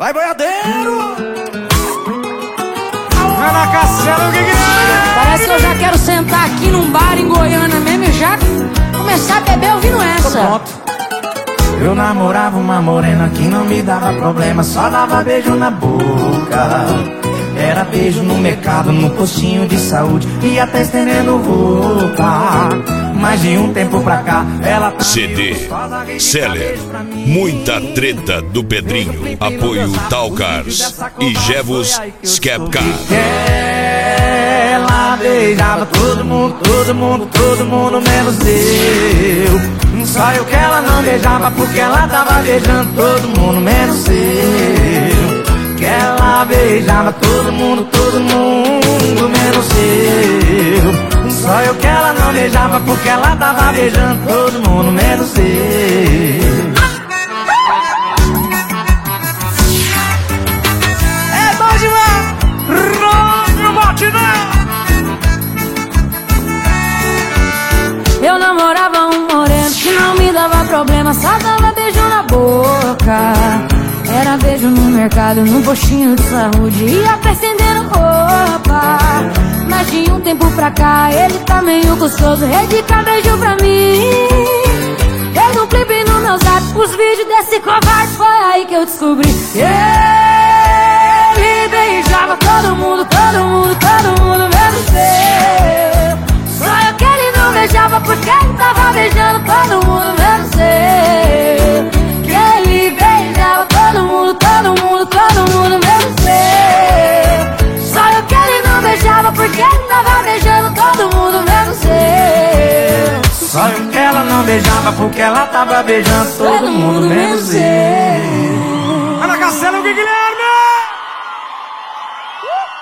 Vai, boiadeiro! Ana Castelo, o que que é? Parece que eu já quero sentar aqui num bar em Goiânia mesmo e já começar a beber ouvindo essa. Pronto. Eu namorava uma morena que não me dava problema, só dava beijo na boca. Era beijo no mercado, no postinho de saúde e até estendendo roupa. Mas de um tempo pra cá, ela tá CD Seller, muita treta do Pedrinho. Apoio Talcars e Jevos Skepcar. Ela beijava todo mundo, todo mundo, todo mundo menos eu. Só eu que ela não beijava porque ela tava beijando todo mundo menos eu. Que ela beijava todo mundo menos eu. Só eu que ela não beijava porque ela tava beijando todo mundo menos eu. É bom demais! Não bate não! Eu namorava um moreno que não me dava problema, só dava beijo na boca. Era beijo no mercado, num postinho de saúde e até estendendo roupa. Mas de um tempo pra cá, ele tá meio gostoso, dedica beijo pra mim. Fez um clipe no meu zap, os vídeos desse covarde, foi aí que eu descobri. Ele beijava todo mundo, todo mundo, todo mundo, menos eu. Só eu que ele não beijava porque ele tava beijando todo mundo, menos eu. Que ele beijava todo mundo, todo mundo, todo mundo, menos eu. Só eu que ele não beijava porque ele tava beijando todo mundo, menos eu. Só eu que ela não beijava porque ela tava beijando todo mundo menos eu. Ana Castelo, Guilherme!